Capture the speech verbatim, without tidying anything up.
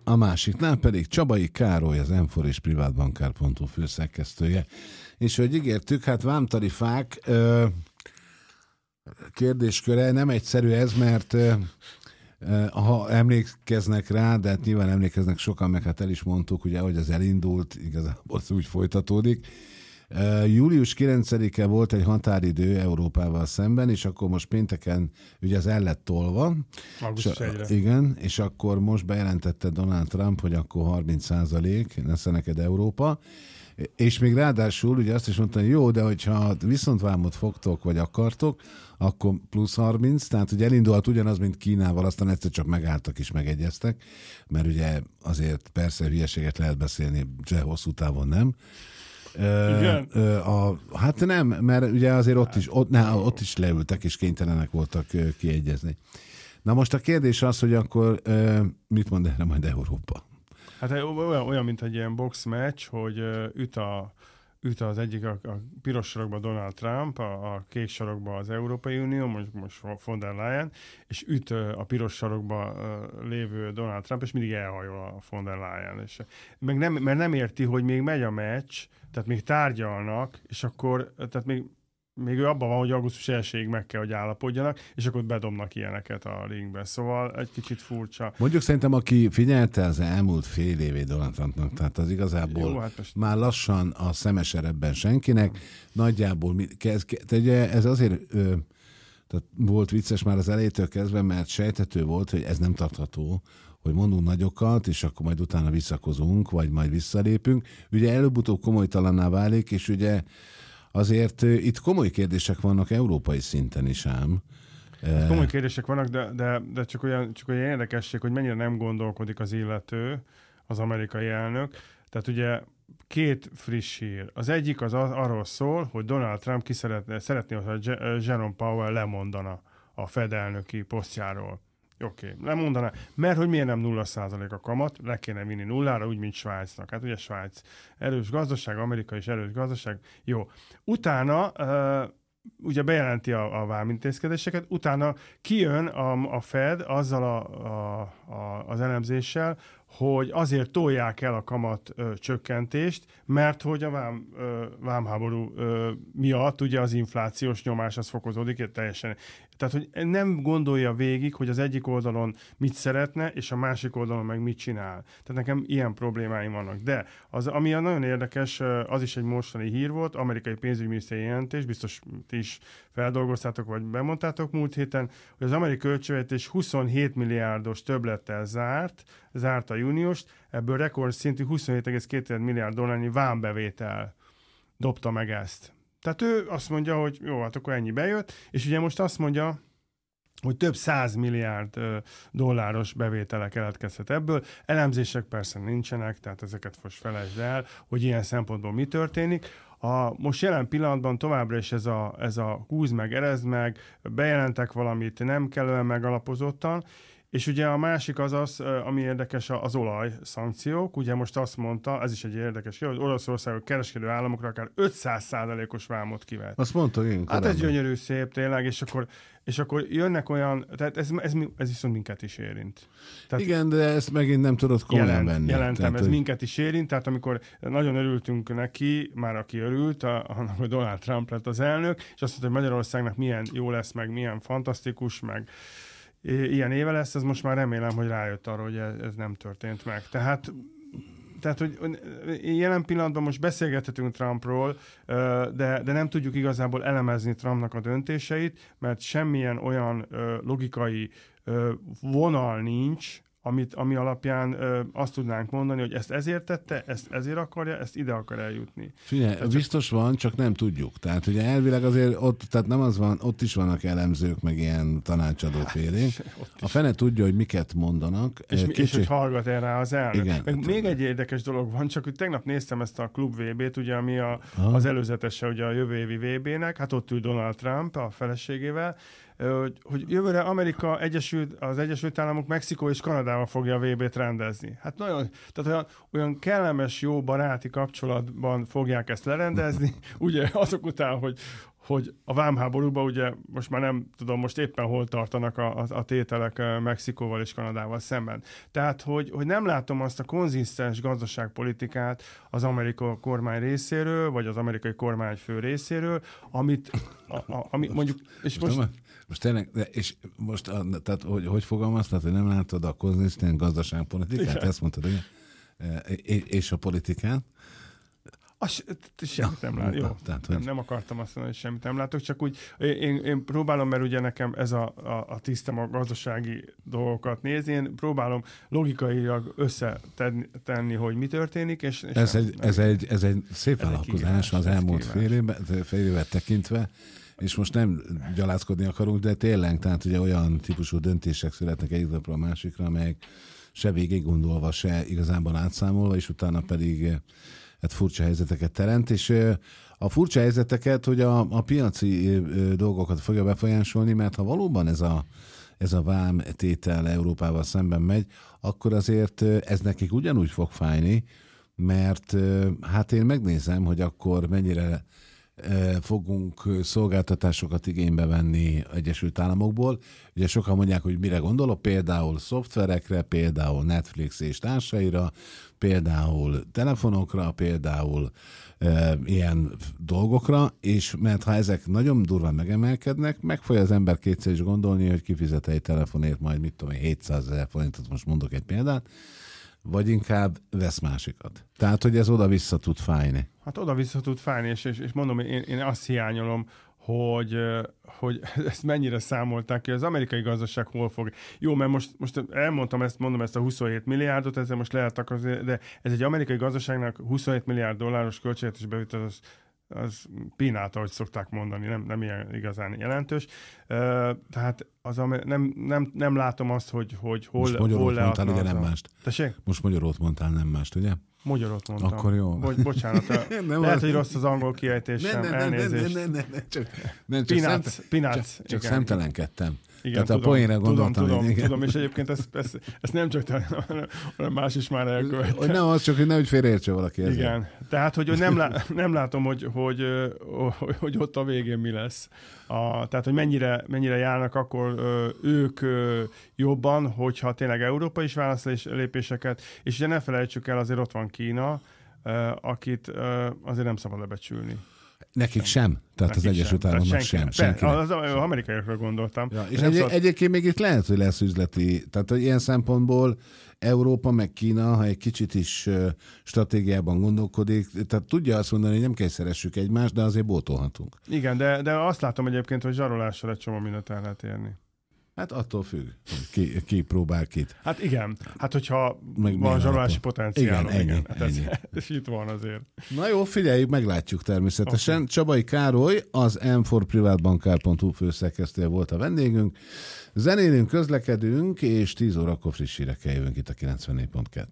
A másiknál pedig Csabai Károly, az em négy és privátbankár pont hu főszerkesztője. És hogy ígértük, hát vámtarifák ö, kérdésköre nem egyszerű ez, mert ö, ha emlékeznek rá, de hát nyilván emlékeznek sokan, meg hát el is mondtuk, ugye, hogy ez elindult, igazából az úgy folytatódik. Uh, július kilencedike volt egy határidő Európával szemben, és akkor most pénteken ugye az el lett tolva. augusztus elsejére. Igen, és akkor most bejelentette Donald Trump, hogy akkor harminc százalék lesz neked Európa, és még ráadásul ugye azt is mondta, hogy jó, de hogyha viszontvámot fogtok, vagy akartok, akkor plusz harminc, tehát ugye elindulhat ugyanaz, mint Kínával, aztán egyszer csak megálltak és megegyeztek, mert ugye azért persze hülyeséget lehet beszélni, de hosszú távon nem. Igen? A, hát nem, mert ugye azért ott is, ott, ne, ott is leültek, és kénytelenek voltak kiegyezni. Na most a kérdés az, hogy akkor mit mond erre majd Európa? Hát olyan, olyan, mint egy ilyen boxmeccs, hogy üt, a, üt az egyik a, a piros sarokba Donald Trump, a, a kék sarokba az Európai Unió, most, most von der Leyen, és üt a piros sarokba lévő Donald Trump, és mindig elhajol a von der Leyen. És meg nem, mert nem érti, hogy még megy a meccs, tehát még tárgyalnak, és akkor, tehát még, még ő abban van, hogy augusztus elsejéig meg kell, hogy állapodjanak, és akkor bedobnak ilyeneket a ringbe. Szóval egy kicsit furcsa. Mondjuk szerintem, aki figyelte az elmúlt fél évét Donald Trumpnak, tehát az igazából Jó, hát most... már lassan a szemeserebben senkinek, nagyjából kezd, kezd, ez azért ö, tehát volt vicces már az elejétől kezdve, mert sejthető volt, hogy ez nem tartható, hogy mondunk nagyokat, és akkor majd utána visszakozunk, vagy majd visszalépünk. Ugye előbb-utóbb komolytalanná válik, és ugye azért itt komoly kérdések vannak európai szinten is ám. Hát komoly kérdések vannak, de, de, de csak, olyan, csak olyan érdekesség, hogy mennyire nem gondolkodik az illető, az amerikai elnök. Tehát ugye két friss hír. Az egyik az arról szól, hogy Donald Trump ki szeretné, szeretné, hogy Jerome Powell lemondana a Fed elnöki posztjáról. Oké, okay, lemondaná. Mert hogy miért nem nulla százalék a kamat, le kéne vinni nullára, úgy, mint Svájcnak. Hát ugye Svájc erős gazdaság, Amerika is erős gazdaság. Jó. Utána uh, ugye bejelenti a, a vámintézkedéseket, utána kijön a, a Fed azzal a, a, a, az elemzéssel, hogy azért tolják el a kamat ö, csökkentést, mert hogy a vám, ö, vámháború ö, miatt ugye az inflációs nyomás az fokozódik teljesen. Tehát, hogy nem gondolja végig, hogy az egyik oldalon mit szeretne, és a másik oldalon meg mit csinál. Tehát nekem ilyen problémáim vannak. De az, ami nagyon érdekes, az is egy mostani hír volt, amerikai pénzügyminiszteri jelentés, biztos ti is feldolgoztátok, vagy bemondtátok múlt héten, hogy az amerikai költségvetés huszonhét milliárdos többlettel zárt, zárt a júniust, ebből rekordszintű huszonhét egész két milliárd dollárnyi vámbevétel dobta meg ezt. Tehát ő azt mondja, hogy jó, hát akkor ennyi bejött, és ugye most azt mondja, hogy több száz milliárd dolláros bevétele keletkezhet ebből. Elemzések persze nincsenek, tehát ezeket most felejtsd el, hogy ilyen szempontból mi történik. A, most jelen pillanatban továbbra is ez a, ez a húz meg, erezd meg, bejelentek valamit nem kellően megalapozottan, és ugye a másik az az, ami érdekes, az olaj szankciók. Ugye most azt mondta, ez is egy érdekes, hogy Oroszország kereskedő államokra akár ötszáz százalékos vámot kivet. Azt mondta, én Hát ez gyönyörű, szép tényleg, és akkor, és akkor jönnek olyan, tehát ez, ez, ez viszont minket is érint. Tehát igen, de ezt megint nem tudod komolyan jelent, venni. Jelentem, tehát, ez hogy... minket is érint, tehát amikor nagyon örültünk neki, már aki örült, annak, hogy Donald Trump lett az elnök, és azt mondta, hogy Magyarországnak milyen jó lesz, meg milyen fantasztikus, meg ilyen éve lesz, ez most már remélem, hogy rájött arra, hogy ez nem történt meg. Tehát, tehát hogy jelen pillanatban most beszélgethetünk Trumpról, de, de nem tudjuk igazából elemezni Trumpnak a döntéseit, mert semmilyen olyan logikai vonal nincs, amit, ami alapján ö, azt tudnánk mondani, hogy ezt ezért tette, ezt ezért akarja, ezt ide akar eljutni. Figyelj, tehát biztos csak... van, csak nem tudjuk. Tehát ugye elvileg azért ott, tehát nem az van, ott is vannak elemzők, meg ilyen tanácsadó félénk. A fene tudja, hogy miket mondanak. És, Kicsi... és hogy hallgat erre az elnök. Igen, meg hát, még egy érdekes dolog van, csak hogy tegnap néztem ezt a Klub vé bét, ugye, ami a, az előzetese ugye a jövő évi vé bének, hát ott ül Donald Trump a feleségével, Hogy, hogy jövőre Amerika, Egyesült, az Egyesült Államok, Mexikó és Kanadával fogja a vé bét rendezni. Hát nagyon, tehát olyan, olyan kellemes, jó baráti kapcsolatban fogják ezt lerendezni, ugye azok után, hogy, hogy a vámháborúban ugye most már nem tudom, most éppen hol tartanak a, a, a tételek Mexikóval és Kanadával szemben. Tehát, hogy, hogy nem látom azt a konzisztens gazdaságpolitikát az amerikai kormány részéről, vagy az amerikai kormányfő részéről, amit, a, a, ami mondjuk... És most, most, most tényleg, és most, tehát, hogy, hogy fogalmaztad, hogy nem látod a konzisztens gazdaságpolitikát? Igen. Ezt mondtad, igen? És a politikát? Az, semmit nem látok. Jó, tehát, nem, nem akartam azt mondani, hogy semmit nem látok, csak úgy én, én próbálom, mert ugye nekem ez a, a, a tisztem a gazdasági dolgokat nézni, én próbálom logikailag összetenni, hogy mi történik, és, és ez, nem, egy, nem, ez, egy, ez egy szép vállalkozás az elmúlt fél, éve, fél évet tekintve, és most nem gyalázkodni akarunk, de tényleg, tehát ugye olyan típusú döntések születnek egyik napra a másikra, amelyek se végig gondolva, se igazából átszámolva, és utána pedig hát furcsa helyzeteket teremt, és a furcsa helyzeteket, hogy a, a piaci dolgokat fogja befolyásolni, mert ha valóban ez a, ez a vám tétel Európával szemben megy, akkor azért ez nekik ugyanúgy fog fájni, mert hát én megnézem, hogy akkor mennyire fogunk szolgáltatásokat igénybe venni Egyesült Államokból. Ugye sokan mondják, hogy mire gondolok, például szoftverekre, például Netflix és társaira, például telefonokra, például e, ilyen dolgokra, és mert ha ezek nagyon durván megemelkednek, meg fogja az ember kétszer is gondolni, hogy kifizet egy telefonért majd, mit tudom én, hétszázezer forintot, most mondok egy példát, vagy inkább vesz másikat. Tehát, hogy ez oda-vissza tud fájni. Hát oda-vissza tud fájni, és, és, és mondom, én, én azt hiányolom, hogy, hogy ezt mennyire számolták ki, az amerikai gazdaság hol fog. Jó, mert most, most elmondtam ezt, mondom ezt a huszonhét milliárdot, ezzel most lehet akarni, de ez egy amerikai gazdaságnak huszonhét milliárd dolláros költségvetés bevitel, az, az pinát, ahogy szokták mondani, nem, nem ilyen igazán jelentős. Uh, tehát az, nem, nem, nem látom azt, hogy, hogy hol, most hol leadna mondtál, ugye nem mást. Tessék? Most magyarót mondtál, nem mást, ugye? Magyarót mondtam. Akkor jó. Bo- bocsánat, a, nem lehet, az... hogy rossz az angol kiejtésem, nem, nem, elnézést. Nem, nem, nem, nem, csak, nem, csak, Pinác, szemte, Pinác, csak, csak szemtelenkedtem. Igen, Tehát tudom, a poénra gondoltam. Tudom, tudom, tudom, és egyébként ezt, ezt, ezt nem csak te, hanem más is már elkövetett. Nem, az csak, hogy nehogy félreértse valaki ezzel. Igen, tehát, hogy nem, lá, nem látom, hogy, hogy, hogy, hogy ott a végén mi lesz. A, tehát, hogy mennyire, mennyire járnak akkor ők jobban, hogyha tényleg Európa is választ lépéseket, és ugye ne felejtsük el, azért ott van Kína, akit azért nem szabad lebecsülni. Nekik sem. Tehát Nekik az Egyesült Államoknak sem. sem. Az, az amerikaiakról gondoltam. Ja, és egy, szóval... egyébként még itt lehet, hogy lesz üzleti. Tehát hogy ilyen szempontból Európa meg Kína, ha egy kicsit is stratégiában gondolkodik, tehát tudja azt mondani, hogy nem kell szeressük egymást, de azért bótolhatunk. Igen, de, de azt látom egyébként, hogy zsarolással egy csomó mindent el lehet érni. Hát attól függ, ki, ki próbál kit. Hát igen, hát hogyha meg van zsarolási potenciál. Igen, ennyi, hát ennyi. Ez, ez itt van azért. Na jó, figyeljük, meglátjuk természetesen. Okay. Csabai Károly, az m for privátbankár pont hu főszerkesztője volt a vendégünk. Zenélünk, közlekedünk, és tíz órakor friss hírekkel jövünk itt a kilencvennégy pont kettő.